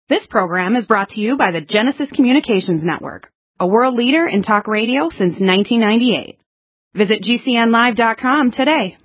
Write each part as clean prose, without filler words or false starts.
This program is brought to you by the Genesis Communications Network, a world leader in talk radio since 1998. Visit GCNlive.com today.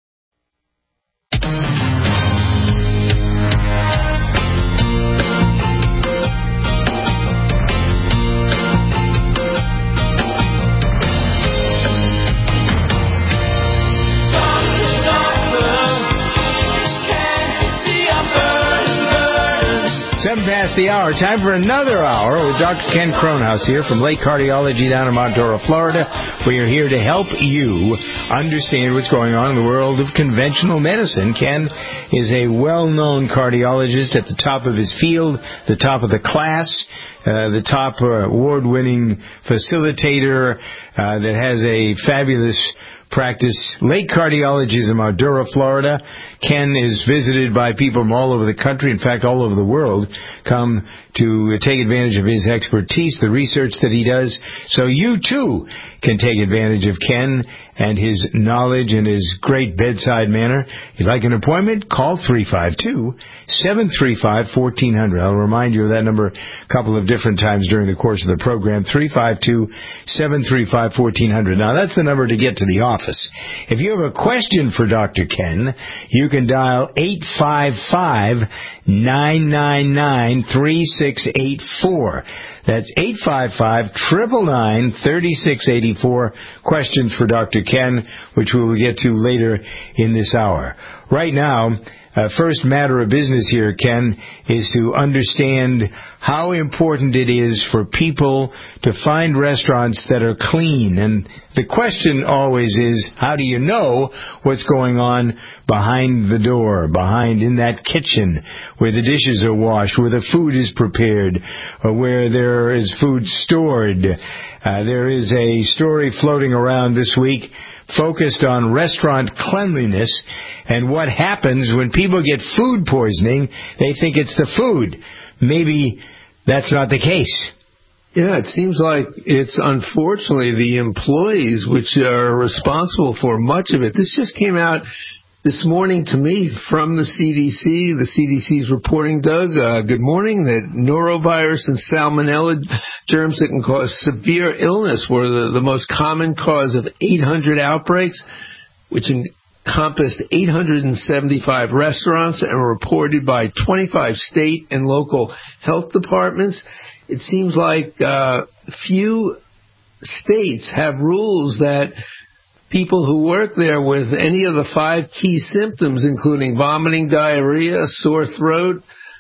Past the hour. Time for another hour with Dr. Ken Kronhaus here from Lake Cardiology down in Montour, Florida. We are here to help you understand what's going on in the world of conventional medicine. Ken is a well-known cardiologist at the top of his field, the top of the class, the top award-winning facilitator that has a fabulous practice. Lake Cardiology is in Madura, Florida. Ken is visited by people from all over the country, in fact, all over the world, come to take advantage of his expertise, the research that he does. So you, too, can take advantage of Ken and his knowledge and his great bedside manner. If you'd like an appointment, call 352-735-1400. I'll remind you of that number a couple of different times during the course of the program, 352-735-1400. Now, that's the number to get to the office. If you have a question for Dr. Ken, you can dial 855-999-3684. That's 855-999-3684. Questions for Dr. Ken, which we will get to later in this hour. Right now, first matter of business here, Ken, is to understand how important it is for people to find restaurants that are clean. And the question always is, how do you know what's going on behind the door, behind in that kitchen, where the dishes are washed, where the food is prepared, or where there is food stored? There is a story floating around this week focused on restaurant cleanliness and what happens when people get food poisoning. They think it's the food. Maybe that's not the case. Yeah, it seems like it's unfortunately the employees which are responsible for much of it. This just came out this morning to me from the CDC. The CDC's reporting, Doug, good morning, that norovirus and salmonella germs that can cause severe illness were the most common cause of 800 outbreaks, which encompassed 875 restaurants and were reported by 25 state and local health departments. It seems like few states have rules that people who work there with any of the 5 key symptoms, including vomiting, diarrhea, sore throat,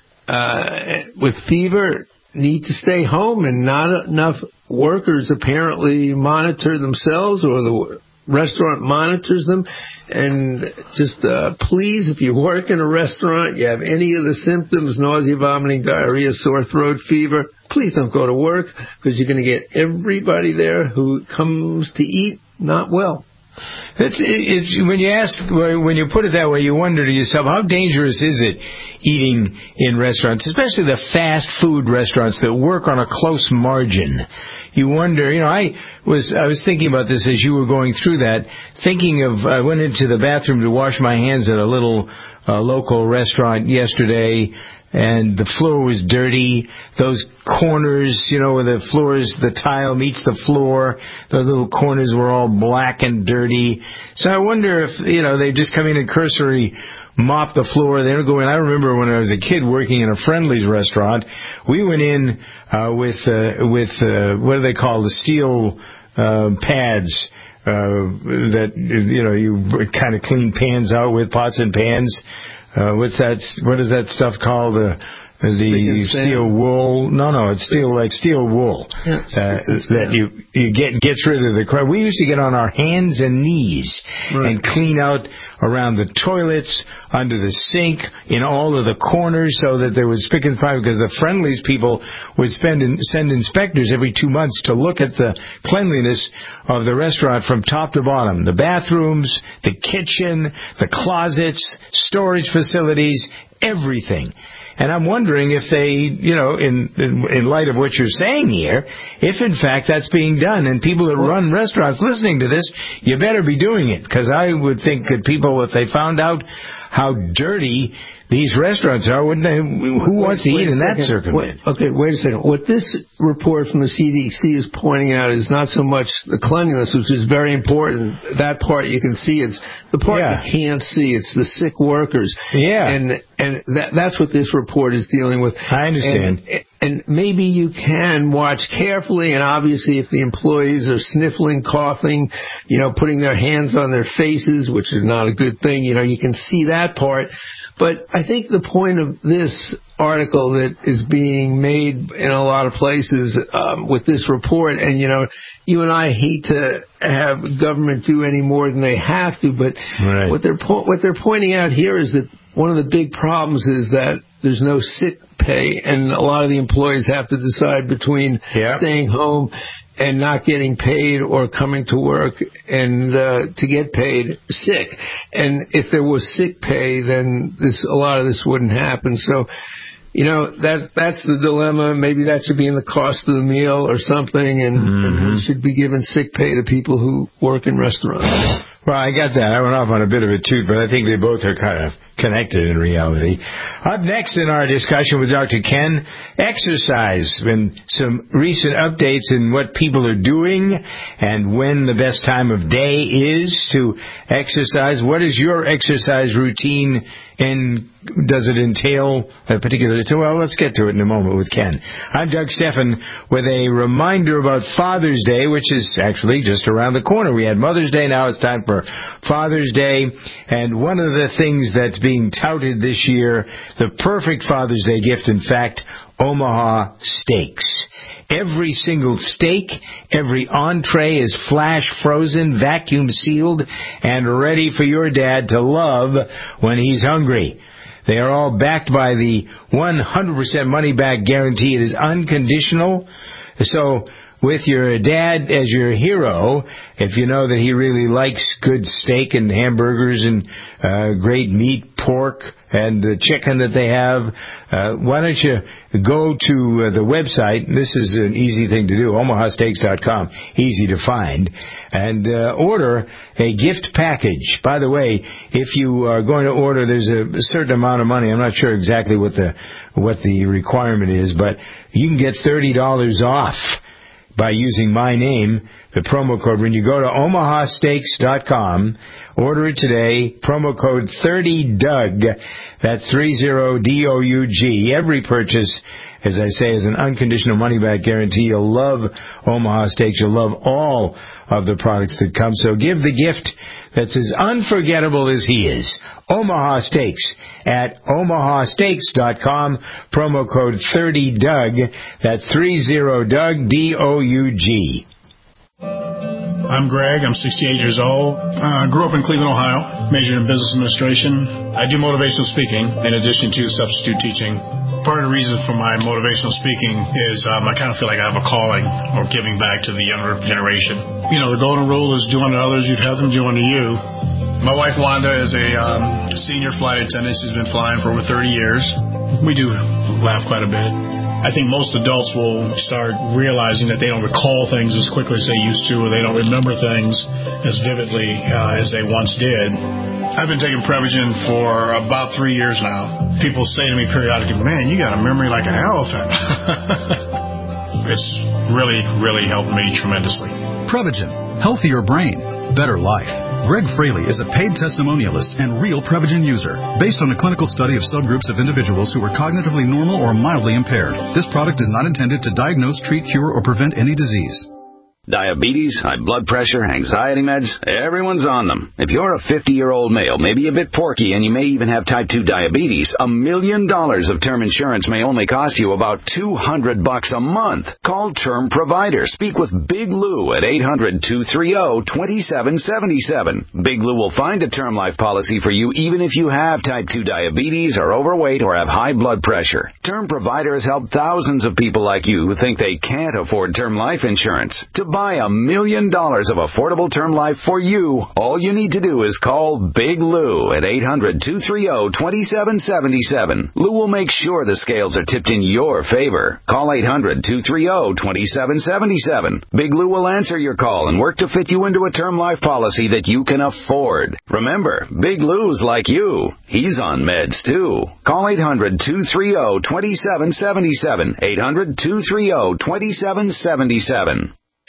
with fever, need to stay home, and not enough workers apparently monitor themselves, or the restaurant monitors them. And just please, if you work in a restaurant, you have any of the symptoms, nausea, vomiting, diarrhea, sore throat, fever, please don't go to work, because you're going to get everybody there who comes to eat not well. When you put it that way, you wonder to yourself, how dangerous is it eating in restaurants, especially the fast food restaurants that work on a close margin? You wonder, I was thinking about this as you were going through that, I went into the bathroom to wash my hands at a little local restaurant yesterday, and the floor was dirty. Those corners, where the tile meets the floor, those little corners were all black and dirty. So I wonder if, they just come in and cursory mop the floor. They don't go in. I remember when I was a kid working in a Friendly's restaurant, we went in with what do they call, the steel pads that, you kind of clean pans out with, pots and pans. What is that stuff called? The steel wool? No, it's steel wool. Yeah, that you gets rid of the crud. We used to get on our hands and knees and clean out around the toilets, under the sink, in all of the corners, so that there was spick and span, because the Friendly's people would send inspectors every 2 months to look at the cleanliness of the restaurant from top to bottom. The bathrooms, the kitchen, the closets, storage facilities, everything. And I'm wondering if they, in light of what you're saying here, if in fact that's being done. And people that run restaurants listening to this, you better be doing it. Because I would think that people, if they found out how dirty these restaurants are, wouldn't they? Who wants to eat in that circumstance? Wait a second. What this report from the CDC is pointing out is not so much the cleanliness, which is very important. That part you can see. It's the part you can't see. It's the sick workers. Yeah. And that's what this report is dealing with. I understand. And maybe you can watch carefully, and obviously if the employees are sniffling, coughing, putting their hands on their faces, which is not a good thing, you can see that part. But I think the point of this article that is being made in a lot of places with this report, and, you and I hate to have government do any more than they have to, but what they're pointing out here is that one of the big problems is that there's no sick pay, and a lot of the employees have to decide between staying home and not getting paid or coming to work and to get paid sick. And if there was sick pay, then a lot of this wouldn't happen. So, that's the dilemma. Maybe that should be in the cost of the meal or something, and we should be giving sick pay to people who work in restaurants. Well, I got that. I went off on a bit of a toot, but I think they both are kind of connected in reality. Up next in our discussion with Dr. Ken, exercise and some recent updates in what people are doing and when the best time of day is to exercise. What is your exercise routine, and does it entail a particular... Well, let's get to it in a moment with Ken. I'm Doug Steffen with a reminder about Father's Day, which is actually just around the corner. We had Mother's Day, now it's time for Father's Day, and one of the things that's being touted this year, the perfect Father's Day gift, in fact, Omaha Steaks. Every single steak, every entree is flash frozen, vacuum sealed, and ready for your dad to love when he's hungry. They are all backed by the 100% money-back guarantee. It is unconditional. So, with your dad as your hero, if you know that he really likes good steak and hamburgers and great meat, pork, and the chicken that they have, why don't you go to the website? This is an easy thing to do, omahasteaks.com, easy to find, and order a gift package. By the way, if you are going to order, there's a certain amount of money. I'm not sure exactly what the requirement is, but you can get $30 off by using my name, the promo code. When you go to omahasteaks.com, order it today, promo code 30DOUG. That's 30DOUG. Every purchase, as I say, is an unconditional money-back guarantee. You'll love Omaha Steaks. You'll love all of the products that come. So give the gift that's as unforgettable as he is. Omaha Steaks at omahasteaks.com. Promo code 30DOUG. That's 30DOUG, D-O-U-G. I'm Greg. I'm 68 years old. I grew up in Cleveland, Ohio. Majored in business administration. I do motivational speaking in addition to substitute teaching. Part of the reason for my motivational speaking is I kind of feel like I have a calling or giving back to the younger generation. The golden rule is do unto others, you'd have them do unto you. My wife, Wanda, is a senior flight attendant. She's been flying for over 30 years. We do laugh quite a bit. I think most adults will start realizing that they don't recall things as quickly as they used to, or they don't remember things as vividly as they once did. I've been taking Prevagen for about 3 years now. People say to me periodically, man, you got a memory like an elephant. It's really, really helped me tremendously. Prevagen. Healthier brain. Better life. Greg Fraley is a paid testimonialist and real Prevagen user. Based on a clinical study of subgroups of individuals who were cognitively normal or mildly impaired, this product is not intended to diagnose, treat, cure, or prevent any disease. Diabetes, high blood pressure, anxiety meds, everyone's on them. If you're a 50-year-old male, maybe a bit porky, and you may even have type 2 diabetes, $1 million of term insurance may only cost you about $200 a month. Call Term Provider. Speak with Big Lou at 800-230-2777. Big Lou will find a term life policy for you even if you have type 2 diabetes, are overweight, or have high blood pressure. Term Provider has helped thousands of people like you who think they can't afford term life insurance to buy $1 million of affordable term life for you. All you need to do is call Big Lou at 800-230-2777. Lou will make sure the scales are tipped in your favor. Call 800-230-2777. Big Lou will answer your call and work to fit you into a term life policy that you can afford. Remember, Big Lou's like you. He's on meds, too. Call 800-230-2777. 800-230-2777.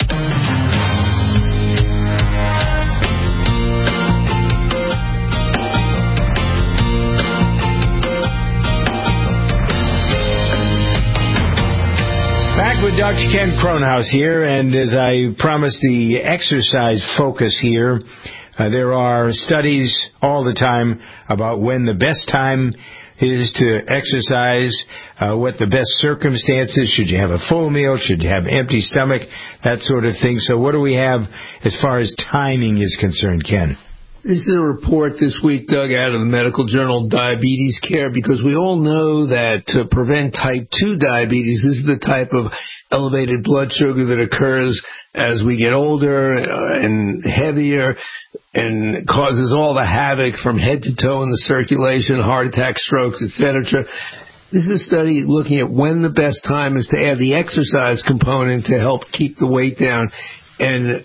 Back with Dr. Ken Kronhaus here, and as I promised, the exercise focus here. There are studies all the time about when the best time is to exercise, what the best circumstances, should you have a full meal, should you have empty stomach, that sort of thing. So what do we have as far as timing is concerned, Ken? This is a report this week, Doug, out of the medical journal Diabetes Care, because we all know that to prevent type 2 diabetes, this is the type of elevated blood sugar that occurs as we get older and heavier and causes all the havoc from head to toe in the circulation, heart attacks, strokes, etc. This is a study looking at when the best time is to add the exercise component to help keep the weight down. And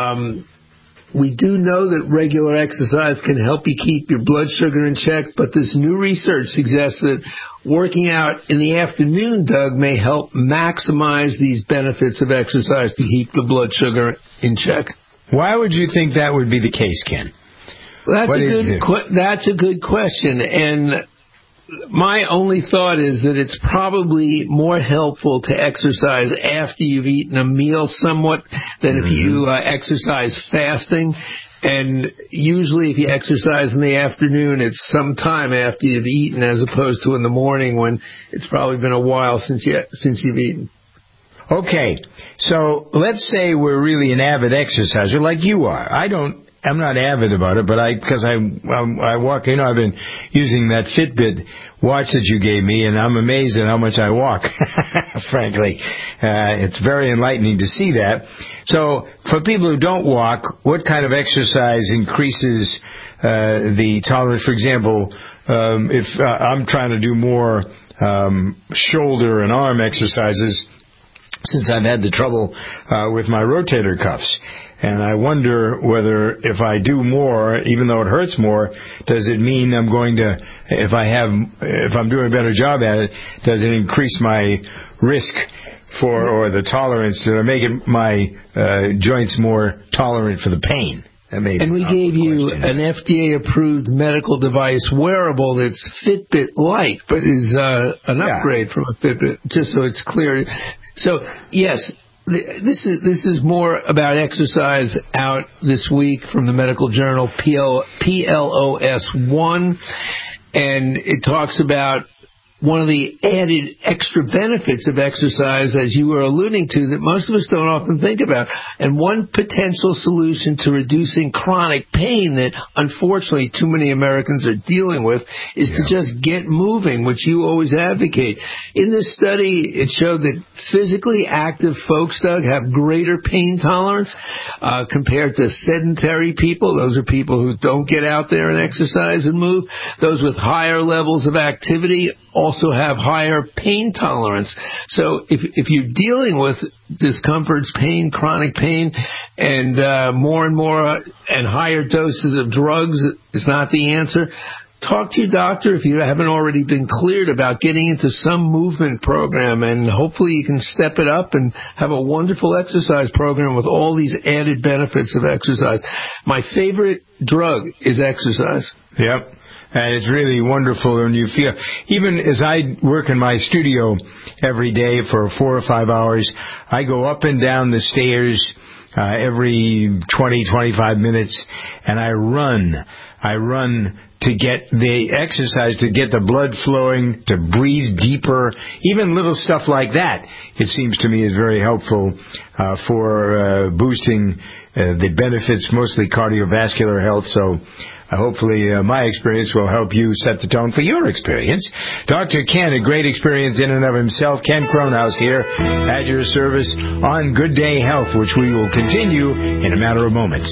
we do know that regular exercise can help you keep your blood sugar in check, but this new research suggests that working out in the afternoon, Doug, may help maximize these benefits of exercise to keep the blood sugar in check. Why would you think that would be the case, Ken? Well, that's a good question, and my only thought is that it's probably more helpful to exercise after you've eaten a meal somewhat than if you exercise fasting. And usually if you exercise in the afternoon, it's sometime after you've eaten as opposed to in the morning when it's probably been a while since you've eaten. Okay, so let's say we're really an avid exerciser like you are. I'm not avid about it, but because I walk, I've been using that Fitbit watch that you gave me, and I'm amazed at how much I walk, frankly. It's very enlightening to see that. So for people who don't walk, what kind of exercise increases the tolerance? For example, if I'm trying to do more shoulder and arm exercises, since I've had the trouble with my rotator cuffs. And I wonder whether if I do more, even though it hurts more, does it mean I'm going to, if I'm doing a better job at it, does it increase my risk or the tolerance to make it my joints more tolerant for the pain? And we gave you an FDA-approved medical device wearable that's Fitbit-like, but is an upgrade from a Fitbit, just so it's clear. So, yes, this is more about exercise out this week from the medical journal PLOS1, and it talks about one of the added extra benefits of exercise, as you were alluding to, that most of us don't often think about. And one potential solution to reducing chronic pain that, unfortunately, too many Americans are dealing with is to just get moving, which you always advocate. In this study, it showed that physically active folks, Doug, have greater pain tolerance compared to sedentary people. Those are people who don't get out there and exercise and move. Those with higher levels of activity also have higher pain tolerance. So if you're dealing with discomforts, pain, chronic pain, and more and higher doses of drugs is not the answer, talk to your doctor if you haven't already been cleared about getting into some movement program, and hopefully you can step it up and have a wonderful exercise program with all these added benefits of exercise. My favorite drug is exercise. Yep. And it's really wonderful when you feel, even as I work in my studio every day for 4 or 5 hours, I go up and down the stairs every 20, 25 minutes, and I run to get the exercise, to get the blood flowing, to breathe deeper, even little stuff like that, it seems to me is very helpful for boosting the benefits, mostly cardiovascular health. So hopefully my experience will help you set the tone for your experience. Dr. Ken, a great experience in and of himself. Ken Kronhaus here at your service on Good Day Health, which we will continue in a matter of moments.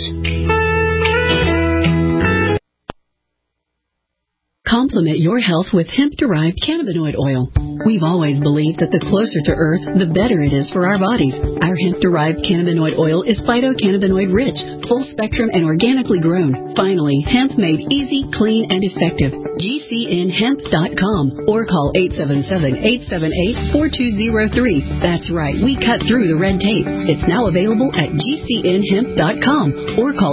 Complement your health with hemp-derived cannabinoid oil. We've always believed that the closer to Earth, the better it is for our bodies. Our hemp-derived cannabinoid oil is phytocannabinoid-rich, full-spectrum, and organically grown. Finally, hemp made easy, clean, and effective. GCNhemp.com or call 877-878-4203. That's right, we cut through the red tape. It's now available at GCNhemp.com or call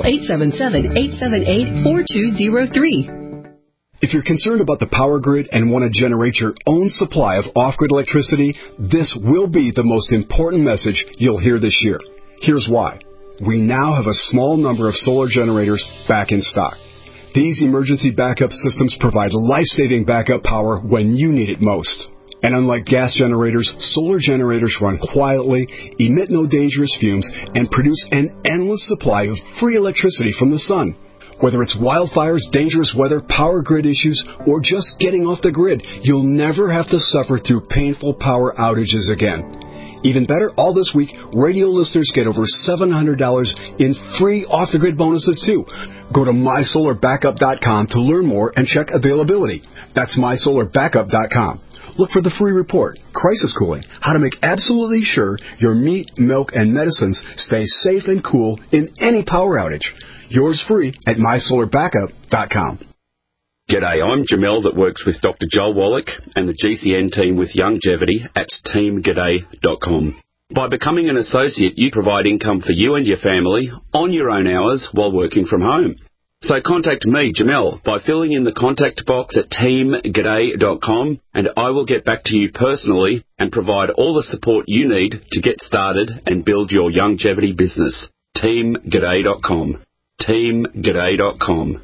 877-878-4203. If you're concerned about the power grid and want to generate your own supply of off-grid electricity, this will be the most important message you'll hear this year. Here's why. We now have a small number of solar generators back in stock. These emergency backup systems provide life-saving backup power when you need it most. And unlike gas generators, solar generators run quietly, emit no dangerous fumes, and produce an endless supply of free electricity from the sun. Whether it's wildfires, dangerous weather, power grid issues, or just getting off the grid, you'll never have to suffer through painful power outages again. Even better, all this week, radio listeners get over $700 in free off-the-grid bonuses, too. Go to MySolarBackup.com to learn more and check availability. That's MySolarBackup.com. Look for the free report, Crisis Cooling, how to make absolutely sure your meat, milk, and medicines stay safe and cool in any power outage. Yours free at MySolarBackup.com. G'day, I'm Jamel that works with Dr. Joel Wallach and the GCN team with Longevity at teamg'day.com. By becoming an associate, you provide income for you and your family on your own hours while working from home. So contact me, Jamel, by filling in the contact box at teamg'day.com, and I will get back to you personally and provide all the support you need to get started and build your longevity business. teamg'day.com. teamg'day.com.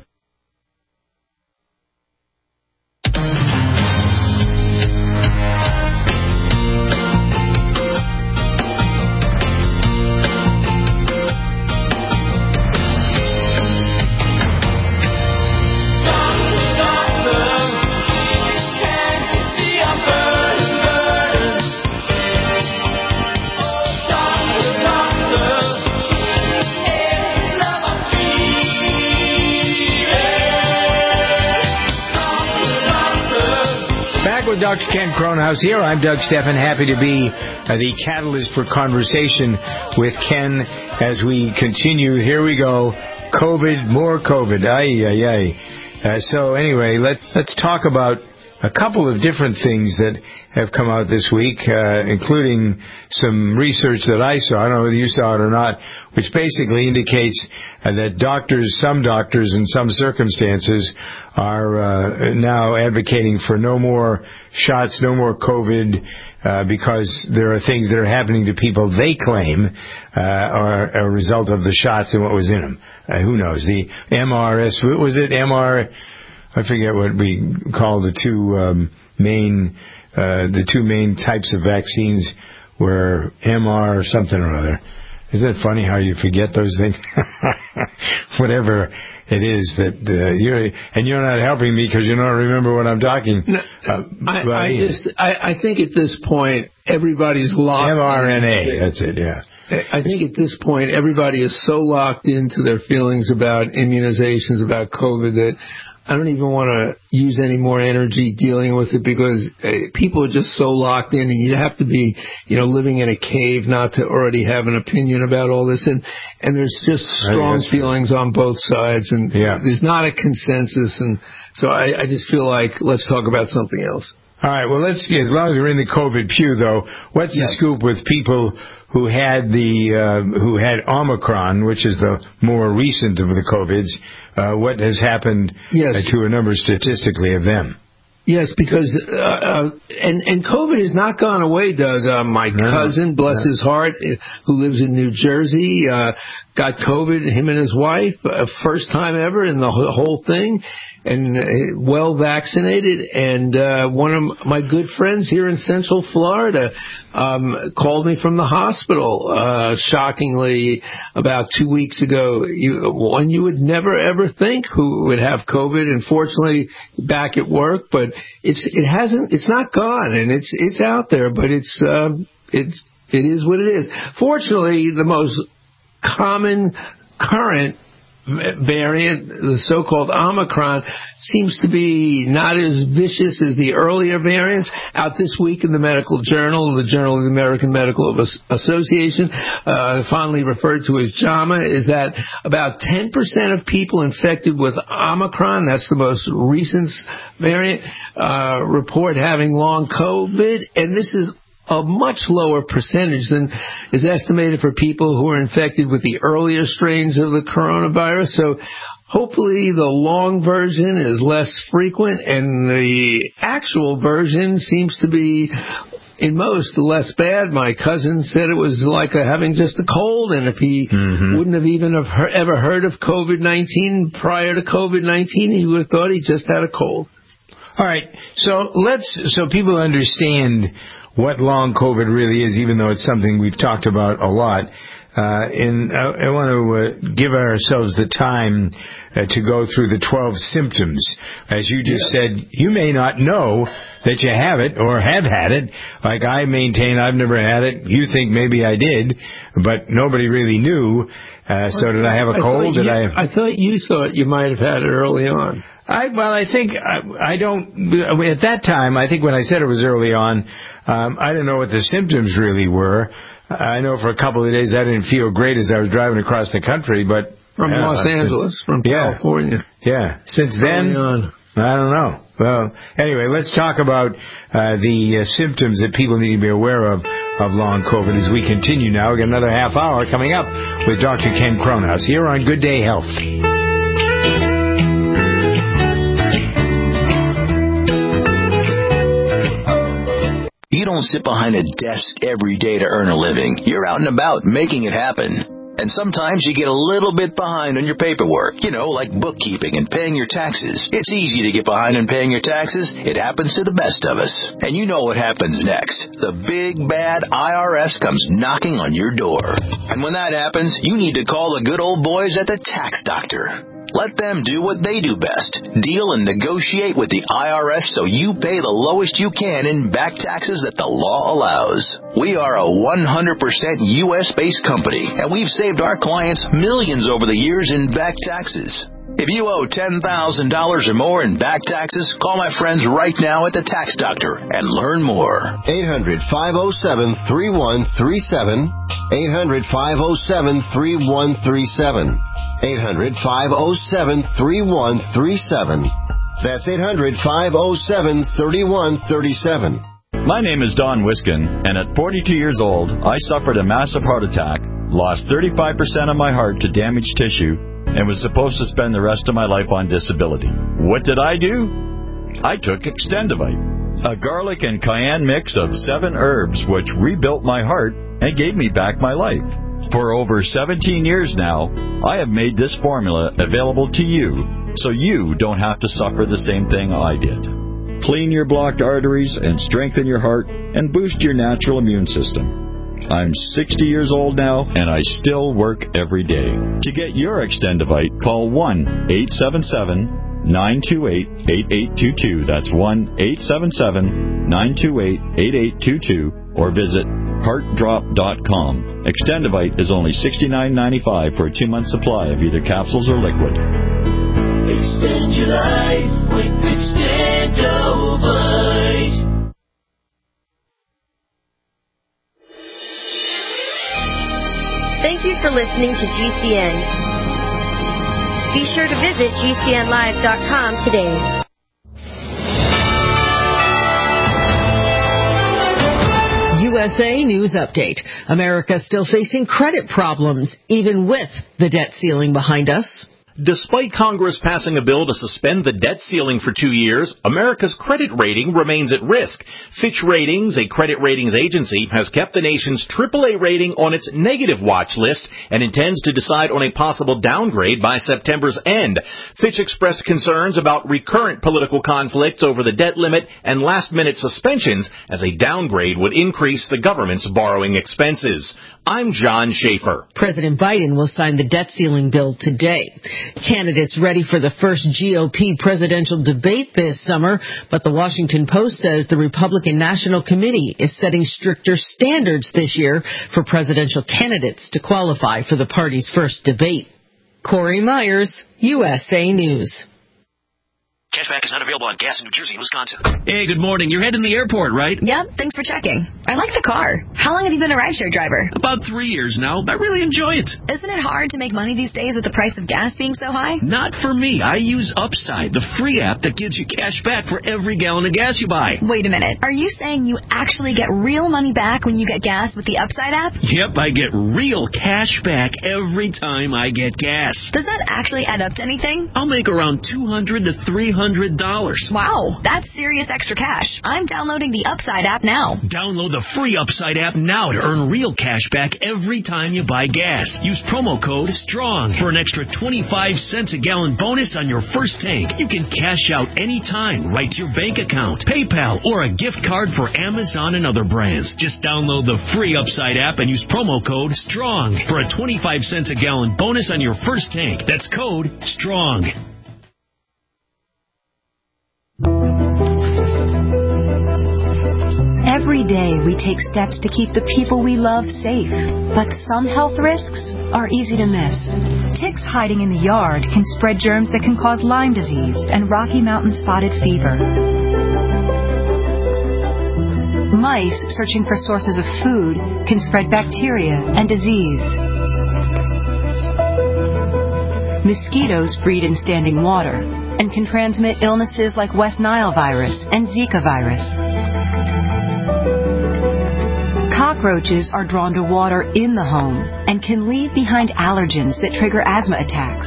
Dr. Ken Kronhaus here. I'm Doug Steffen, happy to be the catalyst for conversation with Ken as we continue. Here we go. COVID, more COVID. So anyway, let's talk about a couple of different things that have come out this week, including some research that I saw. I don't know whether you saw it or not, which basically indicates that some doctors in some circumstances are now advocating for no more shots, no more COVID, because there are things that are happening to people they claim are a result of the shots and what was in them. Who knows? The I forget what we call the two main types of vaccines were MR or something or other. Isn't it funny how you forget those things? Whatever it is that you're not helping me because you don't remember what I'm talking. No, I think at this point everybody's locked. mRNA. That's it. Yeah. I think at this point everybody is so locked into their feelings about immunizations, about COVID, that I don't even want to use any more energy dealing with it, because people are just so locked in, and you have to be, living in a cave not to already have an opinion about all this. And there's just strong feelings on both sides, and there's not a consensus. And so I just feel like let's talk about something else. All right. Well, as long as we're in the COVID pew, though, what's the scoop with people who had Omicron, which is the more recent of the COVIDs? What has happened to a number statistically of them? Yes, because and COVID has not gone away, Doug. My cousin, bless his heart, who lives in New Jersey, got COVID. Him and his wife, first time ever in the whole thing, and well vaccinated. And one of my good friends here in Central Florida called me from the hospital, shockingly, about 2 weeks ago. One you would never ever think who would have COVID. Unfortunately, back at work, but it's not gone, and it's out there, but it is what it is. Fortunately, the most common current variant, the so-called Omicron, seems to be not as vicious as the earlier variants. Out this week in the Medical Journal, the Journal of the American Medical Association, fondly referred to as JAMA, is that about 10% of people infected with Omicron, that's the most recent variant, report having long COVID, and this is a much lower percentage than is estimated for people who are infected with the earlier strains of the coronavirus. So hopefully the long version is less frequent, and the actual version seems to be, in most, less bad. My cousin said it was like having just a cold, and if he wouldn't have even ever heard of COVID-19 prior to COVID-19, he would have thought he just had a cold. All right, so people understand what long COVID really is, even though it's something we've talked about a lot. And I want to give ourselves the time to go through the 12 symptoms. As you just said, you may not know that you have it or have had it. Like I maintain I've never had it. You think maybe I did, but nobody really knew. So did I have a cold? I thought you thought you might have had it early on. I think I don't. At that time, I think when I said it was early on, I didn't know what the symptoms really were. I know for a couple of days I didn't feel great as I was driving across the country, but from Los Angeles, from California. Yeah. Since then, I don't know. Well, anyway, let's talk about the symptoms that people need to be aware of long COVID as we continue now. We've got another half hour coming up with Dr. Ken Cronhaus here on Good Day Health. You don't sit behind a desk every day to earn a living. You're out and about making it happen. And sometimes you get a little bit behind on your paperwork, like bookkeeping and paying your taxes. It's easy to get behind on paying your taxes. It happens to the best of us. And you know what happens next. The big, bad IRS comes knocking on your door. And when that happens, you need to call the good old boys at the Tax Doctor. Let them do what they do best. Deal and negotiate with the IRS so you pay the lowest you can in back taxes that the law allows. We are a 100% U.S.-based company, and we've saved our clients millions over the years in back taxes. If you owe $10,000 or more in back taxes, call my friends right now at the Tax Doctor and learn more. 800-507-3137. 800-507-3137. 800-507-3137. That's 800-507-3137. My name is Don Wiskin, and at 42 years old, I suffered a massive heart attack, lost 35% of my heart to damaged tissue, and was supposed to spend the rest of my life on disability. What did I do? I took Extendivite, a garlic and cayenne mix of 7 herbs which rebuilt my heart and gave me back my life. For over 17 years now, I have made this formula available to you so you don't have to suffer the same thing I did. Clean your blocked arteries and strengthen your heart and boost your natural immune system. I'm 60 years old now, and I still work every day. To get your Extendivite, call 1-877-928-8822. That's 1-877-928-8822, or visit heartdrop.com. Extendivite is only $69.95 for a 2-month supply of either capsules or liquid. Extend your life with Extendivite. Thank you for listening to GCN. Be sure to visit GCNlive.com today. USA News Update. America still facing credit problems, even with the debt ceiling behind us. Despite Congress passing a bill to suspend the debt ceiling for 2 years, America's credit rating remains at risk. Fitch Ratings, a credit ratings agency, has kept the nation's AAA rating on its negative watch list and intends to decide on a possible downgrade by September's end. Fitch expressed concerns about recurrent political conflicts over the debt limit and last-minute suspensions, as a downgrade would increase the government's borrowing expenses. I'm John Schaefer. President Biden will sign the debt ceiling bill today. Candidates ready for the first GOP presidential debate this summer, but the Washington Post says the Republican National Committee is setting stricter standards this year for presidential candidates to qualify for the party's first debate. Corey Myers, USA News. Cashback is not available on gas in New Jersey and Wisconsin. Hey, good morning. You're heading to the airport, right? Yep, thanks for checking. I like the car. How long have you been a rideshare driver? About 3 years now. I really enjoy it. Isn't it hard to make money these days with the price of gas being so high? Not for me. I use Upside, the free app that gives you cash back for every gallon of gas you buy. Wait a minute. Are you saying you actually get real money back when you get gas with the Upside app? Yep, I get real cash back every time I get gas. Does that actually add up to anything? I'll make around $200 to $300. Wow, that's serious extra cash. I'm downloading the Upside app now. Download the free Upside app now to earn real cash back every time you buy gas. Use promo code STRONG for an extra 25 cents a gallon bonus on your first tank. You can cash out anytime right to your bank account, PayPal, or a gift card for Amazon and other brands. Just download the free Upside app and use promo code STRONG for a 25 cents a gallon bonus on your first tank. That's code STRONG. Every day we take steps to keep the people we love safe, but some health risks are easy to miss. Ticks hiding in the yard can spread germs that can cause Lyme disease and Rocky Mountain spotted fever. Mice searching for sources of food can spread bacteria and disease. Mosquitoes breed in standing water and can transmit illnesses like West Nile virus and Zika virus. Cockroaches are drawn to water in the home and can leave behind allergens that trigger asthma attacks.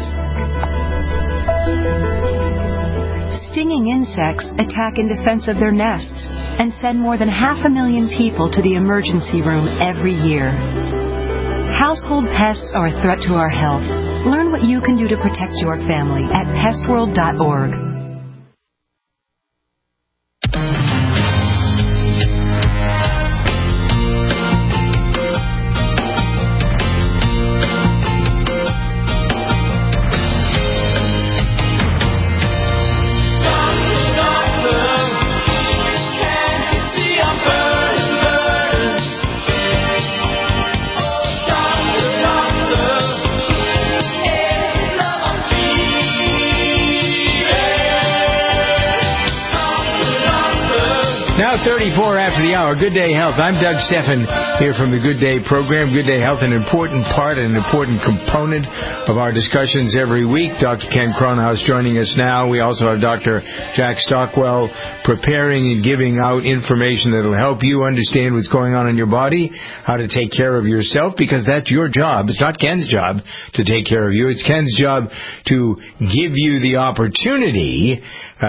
Stinging insects attack in defense of their nests and send more than 500,000 people to the emergency room every year. Household pests are a threat to our health. Learn what you can do to protect your family at pestworld.org. Now 34 after the hour. Good Day Health. I'm Doug Steffen here from the Good Day program. Good Day Health, an important part and an important component of our discussions every week. Dr. Ken Cronhaus joining us now. We also have Dr. Jack Stockwell preparing and giving out information that will help you understand what's going on in your body, how to take care of yourself, because that's your job. It's not Ken's job to take care of you. It's Ken's job to give you the opportunity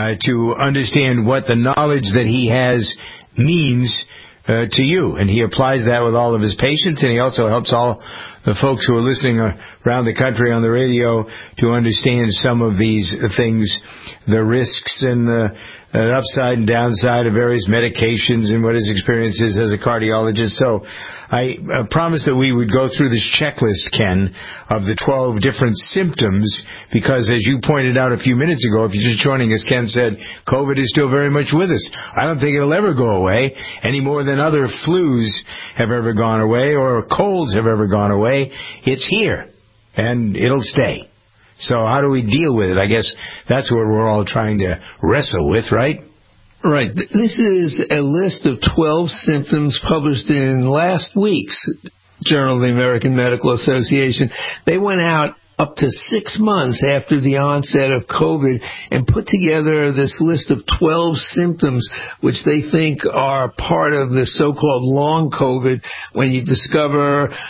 to understand what the knowledge that he has means to you. And he applies that with all of his patients, and he also helps all the folks who are listening around the country on the radio to understand some of these things, the risks and the upside and downside of various medications and what his experience is as a cardiologist. So I promised that we would go through this checklist, Ken, of the 12 different symptoms, because as you pointed out a few minutes ago, if you're just joining us, Ken said COVID is still very much with us. I don't think it'll ever go away any more than other flus have ever gone away or colds have ever gone away. It's here, and it'll stay. So how do we deal with it? I guess that's what we're all trying to wrestle with, right? Right. This is a list of 12 symptoms published in last week's Journal of the American Medical Association. They went out up to 6 months after the onset of COVID and put together this list of 12 symptoms which they think are part of the so-called long COVID, when you discover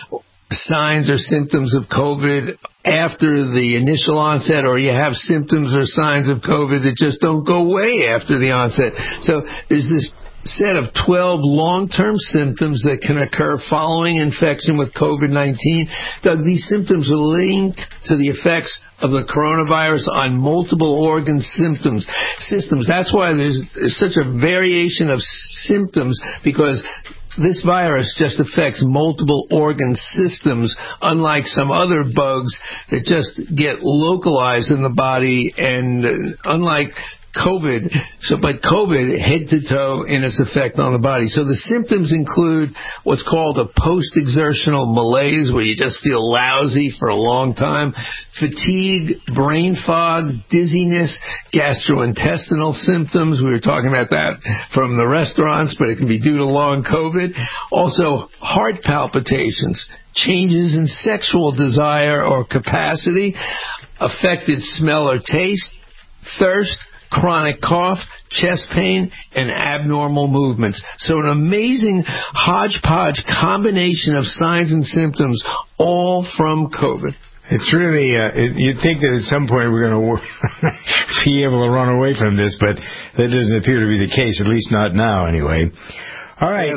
signs or symptoms of COVID after the initial onset, or you have symptoms or signs of COVID that just don't go away after the onset. So there's this set of 12 long-term symptoms that can occur following infection with COVID-19. Doug, these symptoms are linked to the effects of the coronavirus on multiple organ systems. That's why there's such a variation of symptoms, because this virus just affects multiple organ systems, unlike some other bugs that just get localized in the body, and unlike COVID. But COVID head to toe in its effect on the body. So the symptoms include what's called a post-exertional malaise, where you just feel lousy for a long time, fatigue, brain fog, dizziness, gastrointestinal symptoms. We were talking about that from the restaurants, but it can be due to long COVID. Also, heart palpitations, changes in sexual desire or capacity, affected smell or taste, thirst, chronic cough, chest pain, and abnormal movements. So an amazing hodgepodge combination of signs and symptoms, all from COVID. It's really, you'd think that at some point we're going to be able to run away from this, but that doesn't appear to be the case, at least not now anyway. All right,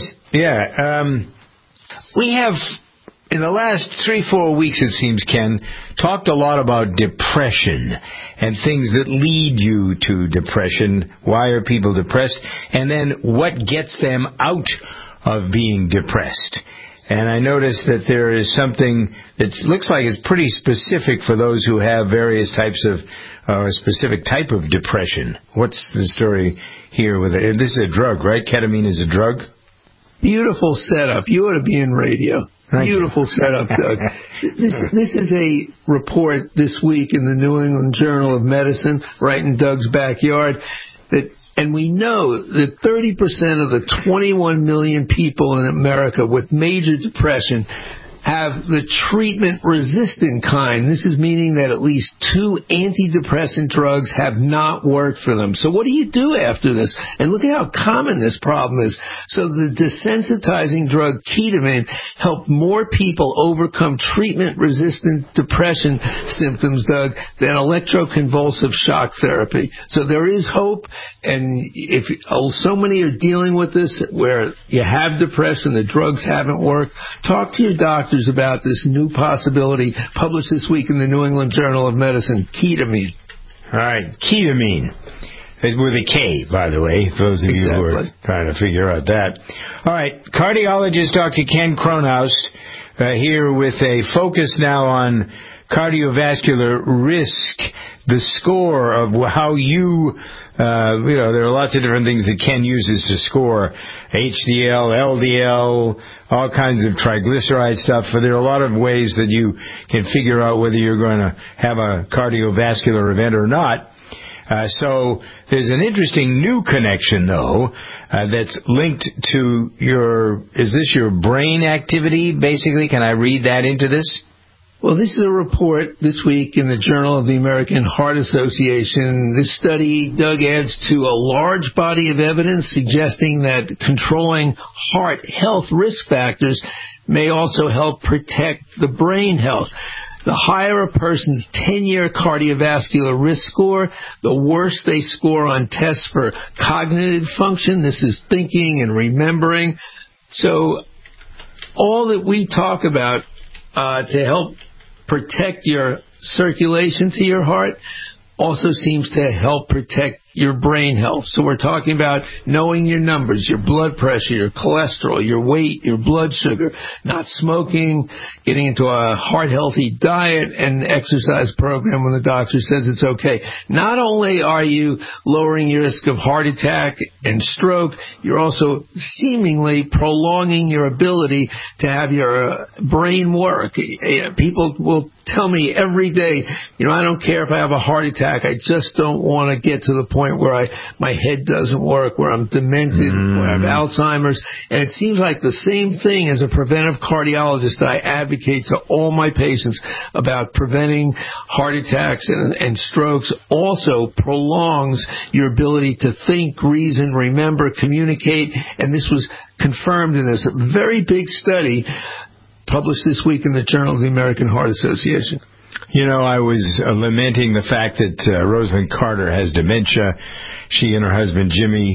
we have, in the last 3-4 weeks, it seems, Ken, talked a lot about depression and things that lead you to depression. Why are people depressed? And then what gets them out of being depressed? And I noticed that there is something that looks like it's pretty specific for those who have various types of, or a specific type of depression. What's the story here with it? This is a drug, right? Ketamine is a drug? Beautiful setup. You ought to be in radio. Beautiful setup, Doug. This is a report this week in the New England Journal of Medicine, right in Doug's backyard, and we know that 30% of the 21 million people in America with major depression have the treatment-resistant kind. This is meaning that at least 2 antidepressant drugs have not worked for them. So what do you do after this? And look at how common this problem is. So the desensitizing drug ketamine helped more people overcome treatment-resistant depression symptoms, Doug, than electroconvulsive shock therapy. So there is hope, and if so many are dealing with this, where you have depression, the drugs haven't worked, talk to your doctor about this new possibility published this week in the New England Journal of Medicine, ketamine. All right, ketamine. With a K, by the way, for those of you who are trying to figure out that. All right, cardiologist Dr. Ken Kronhaus here with a focus now on cardiovascular risk, the score of how you... there are lots of different things that Ken uses to score. HDL, LDL, all kinds of triglyceride stuff. There are a lot of ways that you can figure out whether you're going to have a cardiovascular event or not. So there's an interesting new connection, though, that's linked to is this your brain activity, basically? Can I read that into this? Well, this is a report this week in the Journal of the American Heart Association. This study, Doug, adds to a large body of evidence suggesting that controlling heart health risk factors may also help protect the brain health. The higher a person's 10-year cardiovascular risk score, the worse they score on tests for cognitive function. This is thinking and remembering. So all that we talk about to help protect your circulation to your heart also seems to help protect your brain health. So we're talking about knowing your numbers, your blood pressure, your cholesterol, your weight, your blood sugar, not smoking, getting into a heart-healthy diet and exercise program when the doctor says it's okay. Not only are you lowering your risk of heart attack and stroke, you're also seemingly prolonging your ability to have your brain work. People will tell me every day, I don't care if I have a heart attack, I just don't want to get to the point where my head doesn't work, where I'm demented, where I have Alzheimer's. And it seems like the same thing as a preventive cardiologist that I advocate to all my patients about preventing heart attacks and strokes also prolongs your ability to think, reason, remember, communicate. And this was confirmed in this very big study published this week in the Journal of the American Heart Association. You know, I was lamenting the fact that Rosalind Carter has dementia. She and her husband Jimmy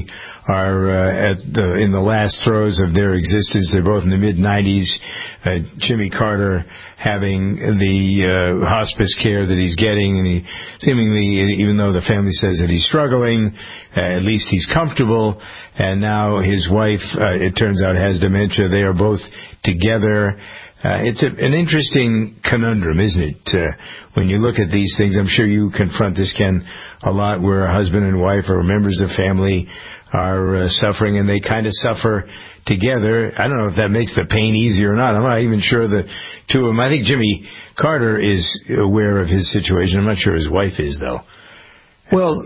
are in the last throes of their existence. They're both in the mid-90s. Jimmy Carter having the hospice care that he's getting, and he seemingly, even though the family says that he's struggling, at least he's comfortable. And now his wife, it turns out, has dementia. They are both together. It's an interesting conundrum, isn't it? When you look at these things, I'm sure you confront this, Ken, a lot, where a husband and wife or members of the family are suffering, and they kind of suffer together. I don't know if that makes the pain easier or not. I'm not even sure the two of them. I think Jimmy Carter is aware of his situation. I'm not sure his wife is, though. Well,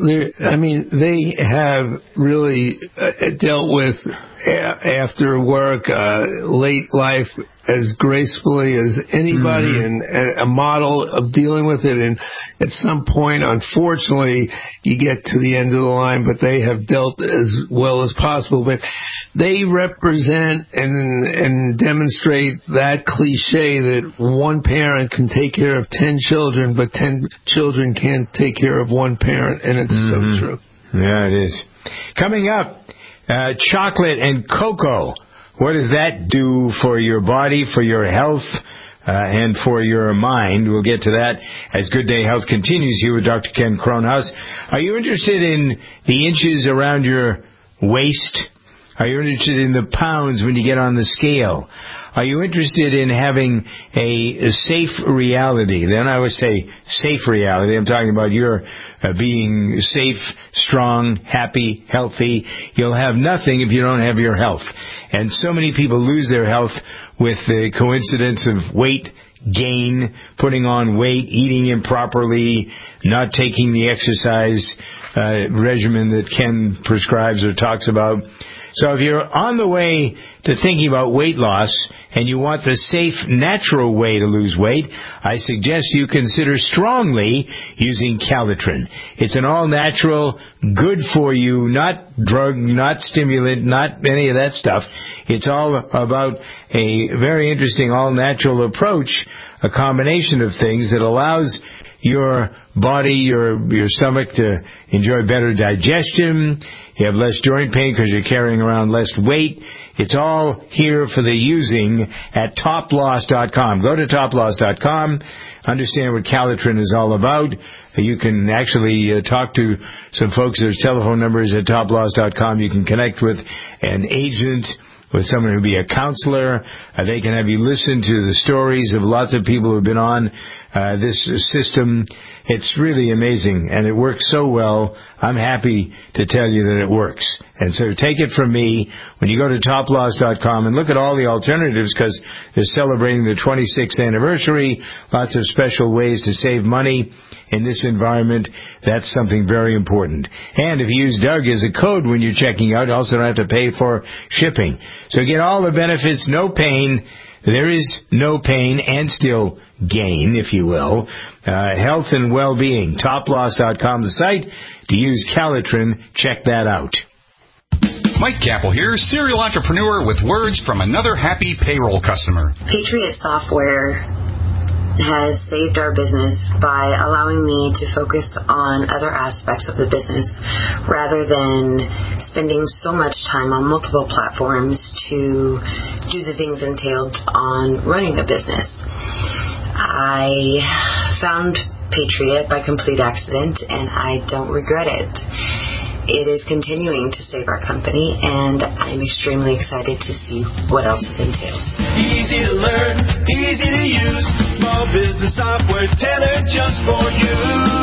they have really dealt with after work, late life as gracefully as anybody, and a model of dealing with it. And at some point, unfortunately, you get to the end of the line, but they have dealt as well as possible. But they represent and demonstrate that cliche that one parent can take care of 10 children, but 10 children can't take care of one parent, and it's so true. Yeah, it is. Coming up, chocolate and cocoa. What does that do for your body, for your health, and for your mind? We'll get to that as Good Day Health continues here with Dr. Ken Kronhaus. Are you interested in the inches around your waist? Are you interested in the pounds when you get on the scale? Are you interested in having a safe reality? Then I would say safe reality. I'm talking about your being safe, strong, happy, healthy. You'll have nothing if you don't have your health. And so many people lose their health with the coincidence of weight gain, putting on weight, eating improperly, not taking the exercise regimen that Ken prescribes or talks about. So if you're on the way to thinking about weight loss and you want the safe, natural way to lose weight, I suggest you consider strongly using Calitrin. It's an all-natural, good-for-you, not drug, not stimulant, not any of that stuff. It's all about a very interesting all-natural approach, a combination of things that allows your body, your stomach to enjoy better digestion. You have less joint pain because you're carrying around less weight. It's all here for the using at toploss.com. Go to toploss.com. Understand what Calitrin is all about. You can actually talk to some folks. There's telephone numbers at toploss.com. You can connect with an agent, with someone who'd be a counselor. They can have you listen to the stories of lots of people who've been on this system. It's really amazing, and it works so well. I'm happy to tell you that it works. And so take it from me. When you go to toploss.com and look at all the alternatives, because they're celebrating the 26th anniversary, lots of special ways to save money in this environment. That's something very important. And if you use Doug as a code when you're checking out, you also don't have to pay for shipping. So get all the benefits, no pain. There is no pain and still gain, if you will. Health and well-being. Toploss.com, the site to use Calitrin. Check that out. Mike Capel here, serial entrepreneur with words from another happy payroll customer. Patriot Software has saved our business by allowing me to focus on other aspects of the business rather than spending so much time on multiple platforms to do the things entailed on running the business. I found Patriot by complete accident, and I don't regret it. It is continuing to save our company, and I'm extremely excited to see what else it entails. Easy to learn, easy to use, small business software tailored just for you.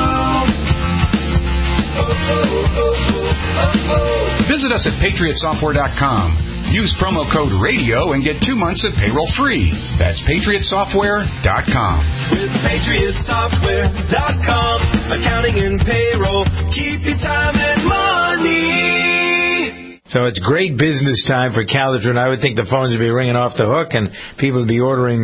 Visit us at patriotsoftware.com. Use promo code RADIO and get 2 months of payroll free. That's patriotsoftware.com. With patriotsoftware.com, accounting and payroll, keep your time and money. So it's great business time for Calitrin. I would think the phones would be ringing off the hook and people would be ordering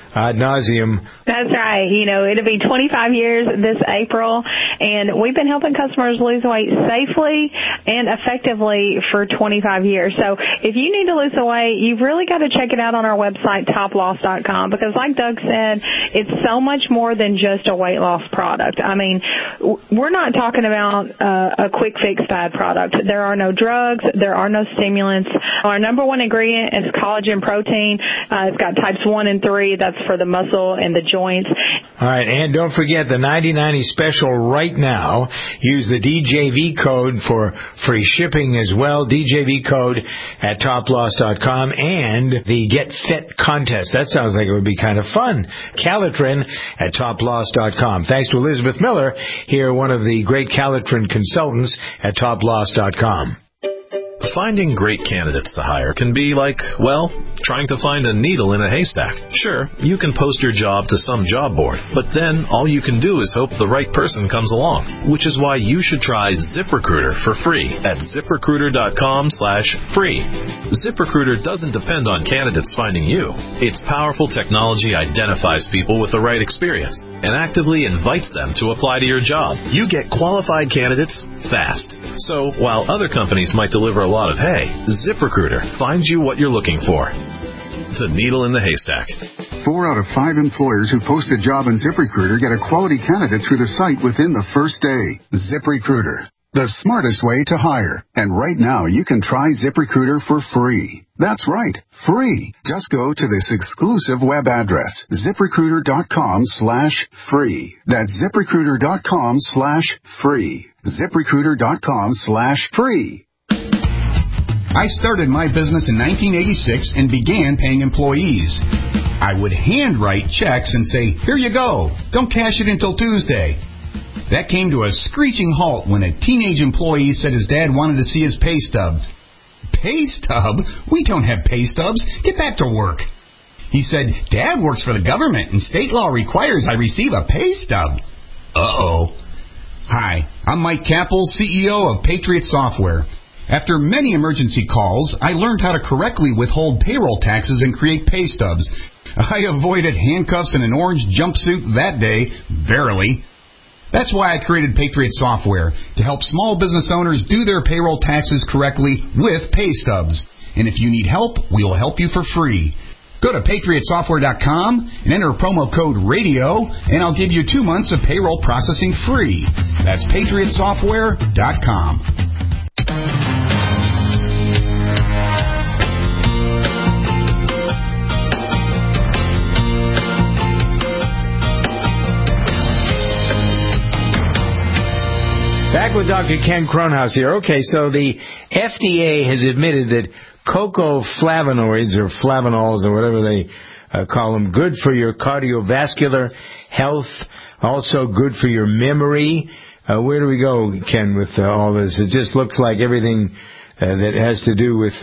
ad nauseum. That's right. It'll be 25 years this April, and we've been helping customers lose weight safely and effectively for 25 years. So if you need to lose the weight, you've really got to check it out on our website, toploss.com, because like Doug said, it's so much more than just a weight loss product. I mean, we're not talking about a quick fix fad product. There are no drugs. There are no stimulants. Our number one ingredient is collagen protein. It's got types 1 and 3. That's for the muscle and the joints. All right, and don't forget the 90/90 special right now. Use the DJV code for free shipping as well. DJV code at toploss.com, and the Get Fit contest. That sounds like it would be kind of fun. Calitrin at toploss.com. Thanks to Elizabeth Miller, here one of the great Calitrin consultants at toploss.com. Finding great candidates to hire can be like, well, trying to find a needle in a haystack. Sure, you can post your job to some job board, but then all you can do is hope the right person comes along, which is why you should try ZipRecruiter for free at ZipRecruiter.com/free. ZipRecruiter doesn't depend on candidates finding you. Its powerful technology identifies people with the right experience and actively invites them to apply to your job. You get qualified candidates fast. So while other companies might deliver a lot of hay, ZipRecruiter finds you what you're looking for. The needle in the haystack. 4 out of 5 employers who post a job on ZipRecruiter get a quality candidate through the site within the first day. ZipRecruiter, the smartest way to hire. And right now, you can try ZipRecruiter for free. That's right, free. Just go to this exclusive web address, ZipRecruiter.com/free. That's ZipRecruiter.com/free. ZipRecruiter.com/free. I started my business in 1986 and began paying employees. I would handwrite checks and say, here you go, don't cash it until Tuesday. That came to a screeching halt when a teenage employee said his dad wanted to see his pay stub. Pay stub? We don't have pay stubs. Get back to work. He said, Dad works for the government and state law requires I receive a pay stub. Uh-oh. Hi, I'm Mike Capel, CEO of Patriot Software. After many emergency calls, I learned how to correctly withhold payroll taxes and create pay stubs. I avoided handcuffs and an orange jumpsuit that day, barely. That's why I created Patriot Software, to help small business owners do their payroll taxes correctly with pay stubs. And if you need help, we will help you for free. Go to PatriotSoftware.com and enter promo code RADIO, and I'll give you 2 months of payroll processing free. That's PatriotSoftware.com. Back with Dr. Ken Cronhaus here. Okay, so the FDA has admitted that cocoa flavonoids, or flavanols, or whatever they call them, good for your cardiovascular health, also good for your memory. Where do we go, Ken, with all this? It just looks like everything that has to do with,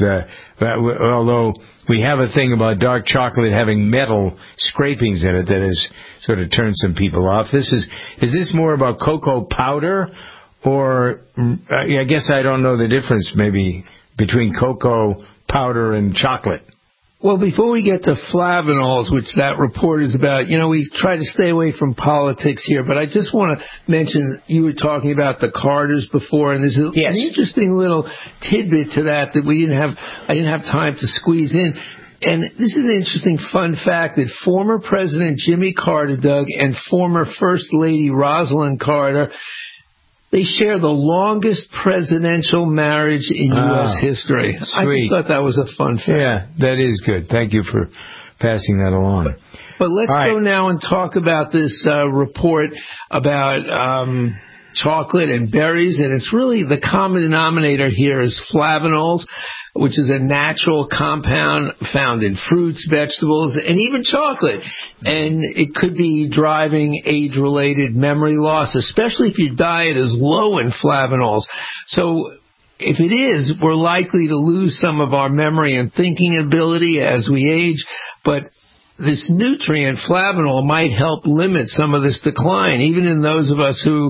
although we have a thing about dark chocolate having metal scrapings in it that has sort of turned some people off. Is this more about cocoa powder? Or, I guess I don't know the difference, maybe, between cocoa powder and chocolate. Well, before we get to flavanols, which that report is about, we try to stay away from politics here, but I just want to mention, you were talking about the Carters before, and there's an interesting little tidbit to that I didn't have time to squeeze in. And this is an interesting fun fact that former President Jimmy Carter, Doug, and former First Lady Rosalind Carter, they share the longest presidential marriage in U.S. history. Sweet. I just thought that was a fun fact. Yeah, that is good. Thank you for passing that along. But let's go now and talk about this report about chocolate and berries. And it's really the common denominator here is flavanols, which is a natural compound found in fruits, vegetables, and even chocolate. And it could be driving age-related memory loss, especially if your diet is low in flavanols. So if it is, we're likely to lose some of our memory and thinking ability as we age. But this nutrient, flavanol, might help limit some of this decline, even in those of us who,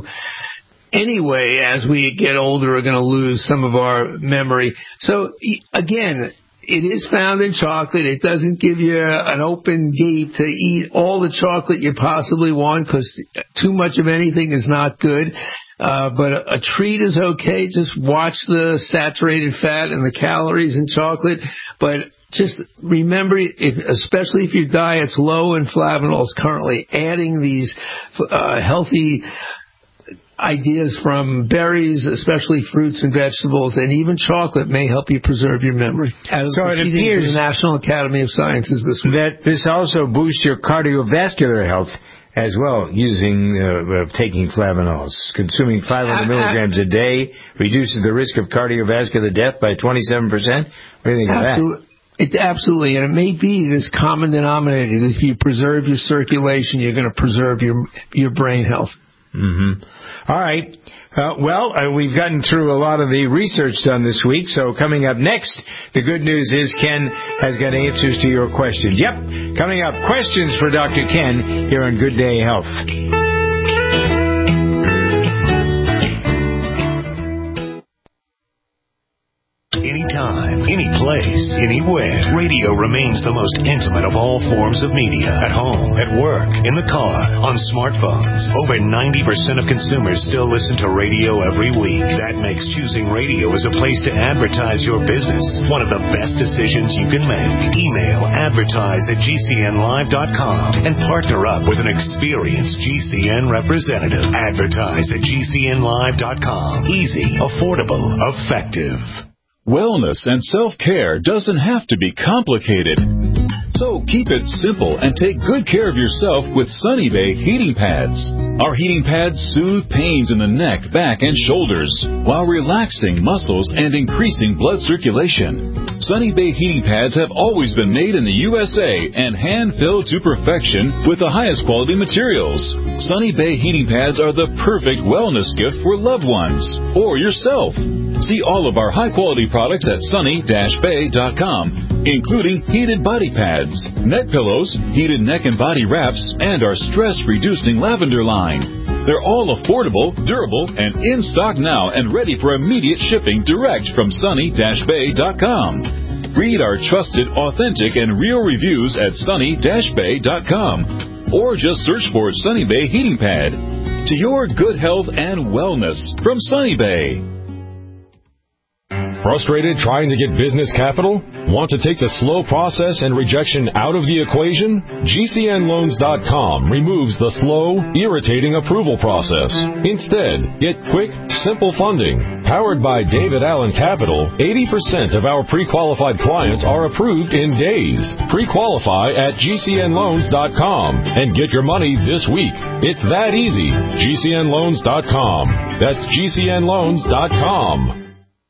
anyway, as we get older, are going to lose some of our memory. So, again, it is found in chocolate. It doesn't give you an open gate to eat all the chocolate you possibly want, because too much of anything is not good. But a treat is okay. Just watch the saturated fat and the calories in chocolate. But just remember, especially if your diet's low in flavanols currently, adding these healthy ideas from berries, especially fruits and vegetables, and even chocolate may help you preserve your memory. So it appears the National Academy of Sciences this week that this also boosts your cardiovascular health as well, using taking flavanols. Consuming 500 milligrams a day reduces the risk of cardiovascular death by 27%. What do you think of that? Absolutely, and it may be this common denominator that if you preserve your circulation, you're going to preserve your brain health. Mm-hmm. All right. We've gotten through a lot of the research done this week, so coming up next, the good news is Ken has got answers to your questions. Yep, coming up, questions for Dr. Ken here on Good Day Health. Anytime, any place, anywhere, radio remains the most intimate of all forms of media. At home, at work, in the car, on smartphones. Over 90% of consumers still listen to radio every week. That makes choosing radio as a place to advertise your business one of the best decisions you can make. Email advertise@gcnlive.com and partner up with an experienced GCN representative. Advertise@gcnlive.com. Easy, affordable, effective. Wellness and self-care doesn't have to be complicated. So keep it simple and take good care of yourself with Sunny Bay heating pads. Our heating pads soothe pains in the neck, back, and shoulders while relaxing muscles and increasing blood circulation. Sunny Bay heating pads have always been made in the USA and hand-filled to perfection with the highest quality materials. Sunny Bay heating pads are the perfect wellness gift for loved ones or yourself. See all of our high-quality products at sunny-bay.com, including heated body pads, neck pillows, heated neck and body wraps, and our stress-reducing lavender line. They're all affordable, durable, and in stock now and ready for immediate shipping direct from sunny-bay.com. Read our trusted, authentic, and real reviews at sunny-bay.com, or just search for Sunny Bay Heating Pad. To your good health and wellness from Sunny Bay. Frustrated trying to get business capital? Want to take the slow process and rejection out of the equation? GCNLoans.com removes the slow, irritating approval process. Instead, get quick, simple funding. Powered by David Allen Capital, 80% of our pre-qualified clients are approved in days. Pre-qualify at GCNLoans.com and get your money this week. It's that easy. GCNLoans.com. That's GCNLoans.com.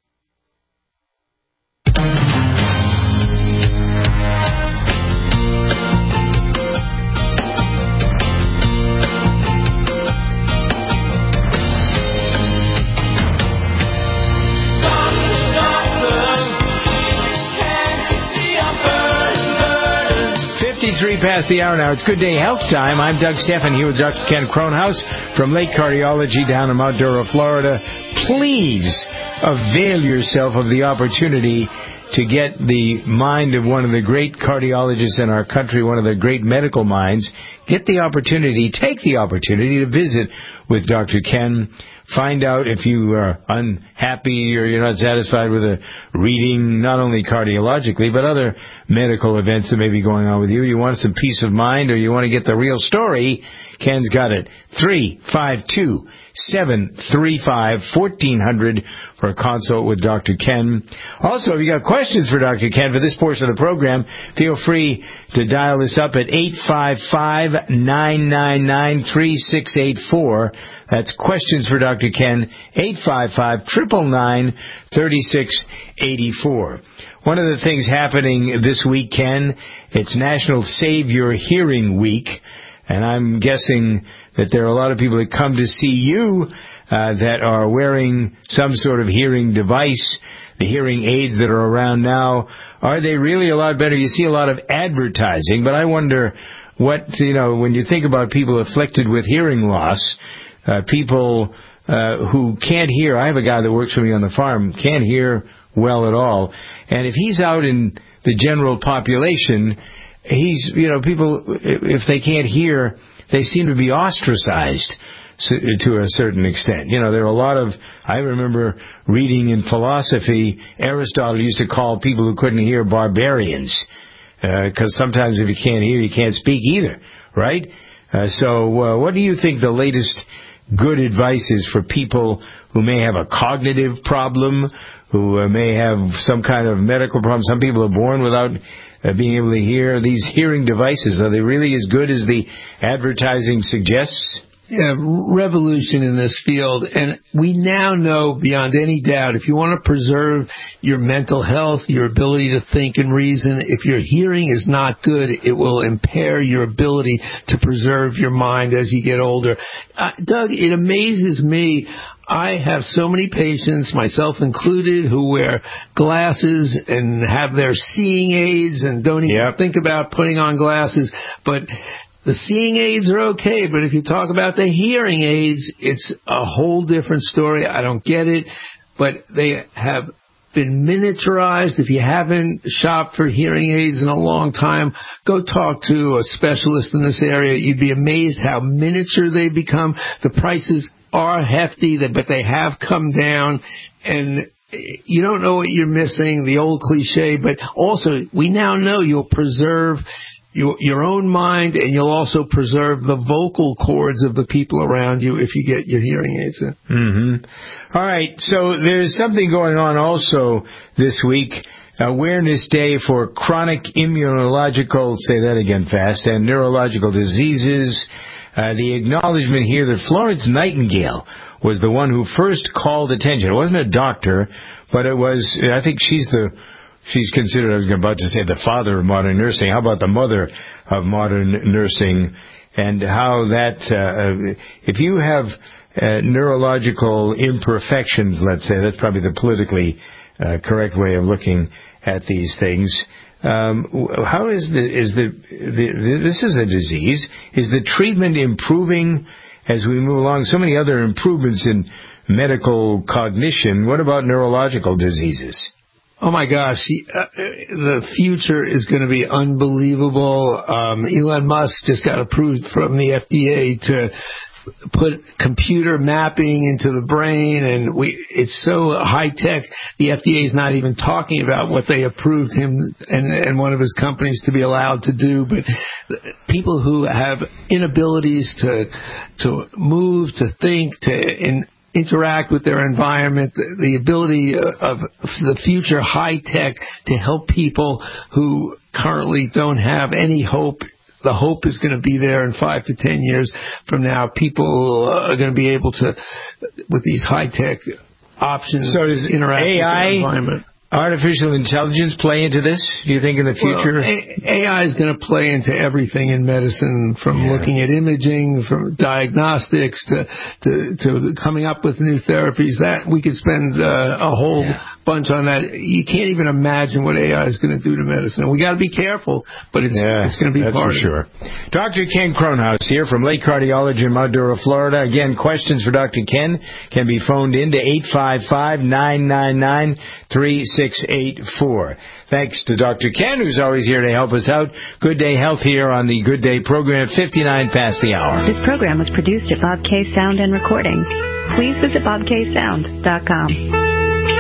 Past the hour now. It's Good Day Health time. I'm Doug Stephan here with Dr. Ken Kronhaus from Lake Cardiology down in Mount Dora, Florida. Please avail yourself of the opportunity to get the mind of one of the great cardiologists in our country, one of the great medical minds. Take the opportunity to visit with Dr. Ken. Find out if you are unhappy or you're not satisfied with a reading, not only cardiologically, but other medical events that may be going on with you. You want some peace of mind or you want to get the real story, Ken's got it. 352-735-1400 for a consult with Dr. Ken. Also, if you got questions for Dr. Ken for this portion of the program, feel free to dial us up at 855-999-3684. That's questions for Dr. Ken, 855-999-3684. One of the things happening this week, Ken, it's National Save Your Hearing Week, and I'm guessing that there are a lot of people that come to see you that are wearing some sort of hearing device. The hearing aids that are around now, are they really a lot better? You see a lot of advertising, but I wonder when you think about people afflicted with hearing loss, people who can't hear. I have a guy that works for me on the farm, can't hear well at all. And if he's out in the general population, he's, people, if they can't hear, they seem to be ostracized to a certain extent. There are a lot of, I remember reading in philosophy, Aristotle used to call people who couldn't hear barbarians, because sometimes if you can't hear, you can't speak either, right? So what do you think the latest good advice is for people who may have a cognitive problem, who may have some kind of medical problem? Some people are born without being able to hear. These hearing devices, are they really as good as the advertising suggests? Yeah, revolution in this field. And we now know beyond any doubt, if you want to preserve your mental health, your ability to think and reason, if your hearing is not good, it will impair your ability to preserve your mind as you get older. Doug, it amazes me. I have so many patients, myself included, who wear glasses and have their seeing aids and don't even think about putting on glasses. But the seeing aids are okay, but if you talk about the hearing aids, it's a whole different story. I don't get it, but they have been miniaturized. If you haven't shopped for hearing aids in a long time, go talk to a specialist in this area. You'd be amazed how miniature they become. The prices are hefty, but they have come down, and you don't know what you're missing, the old cliche, but also we now know you'll preserve your own mind, and you'll also preserve the vocal cords of the people around you if you get your hearing aids in. Mm-hmm. All right, so there's something going on also this week, Awareness Day for Chronic Immunological, say that again fast, and Neurological Diseases. The acknowledgement here that Florence Nightingale was the one who first called attention. It wasn't a doctor, but it was, I think she's considered, I was about to say, the father of modern nursing. How about the mother of modern nursing? And how that, if you have neurological imperfections, let's say, that's probably the politically correct way of looking at these things. How is this is a disease. Is the treatment improving as we move along? So many other improvements in medical cognition. What about neurological diseases? Oh my gosh, the future is going to be unbelievable. Elon Musk just got approved from the FDA to put computer mapping into the brain, and it's so high tech. The FDA is not even talking about what they approved him and one of his companies to be allowed to do. But people who have inabilities to move, to think, to interact with their environment, the ability of the future high tech to help people who currently don't have any hope. The hope is going to be there in 5 to 10 years from now. People are going to be able to, with these high tech options, interact with their environment. Artificial intelligence play into this, do you think, in the future? Well, AI is going to play into everything in medicine, from looking at imaging, from diagnostics to coming up with new therapies. That we could spend a whole bunch on that. You can't even imagine what AI is going to do to medicine. We got to be careful, but it's going to be part of it. Sure. Dr. Ken Kronhaus here from Lake Cardiology in Madura, Florida. Again, questions for Dr. Ken can be phoned in to 855-999-3684. Thanks to Dr. Ken, who's always here to help us out. Good Day Health here on the Good Day program, 59 past the hour. This program was produced at Bob K Sound and Recording. Please visit bobksound.com.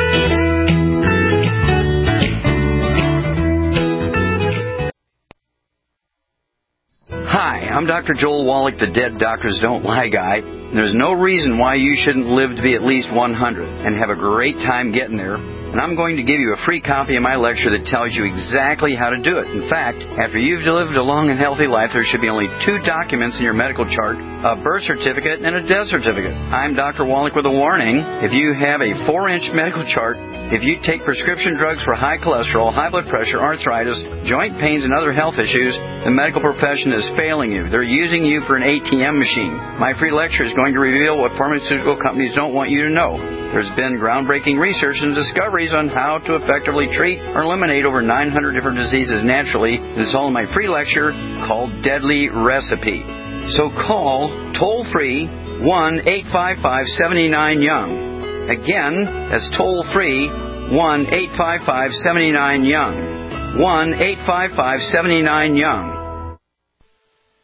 Hi, I'm Dr. Joel Wallach, the Dead Doctors Don't Lie guy. There's no reason why you shouldn't live to be at least 100 and have a great time getting there. And I'm going to give you a free copy of my lecture that tells you exactly how to do it. In fact, after you've lived a long and healthy life, there should be only 2 documents in your medical chart, a birth certificate and a death certificate. I'm Dr. Wallach with a warning. If you have a 4-inch medical chart, if you take prescription drugs for high cholesterol, high blood pressure, arthritis, joint pains, and other health issues, the medical profession is failing you. They're using you for an ATM machine. My free lecture is going to reveal what pharmaceutical companies don't want you to know. There's been groundbreaking research and discoveries on how to effectively treat or eliminate over 900 different diseases naturally. This is all in my free lecture called Deadly Recipe. So call toll-free 1-855-79-YOUNG. Again, that's toll-free 1-855-79-YOUNG. 1-855-79-YOUNG.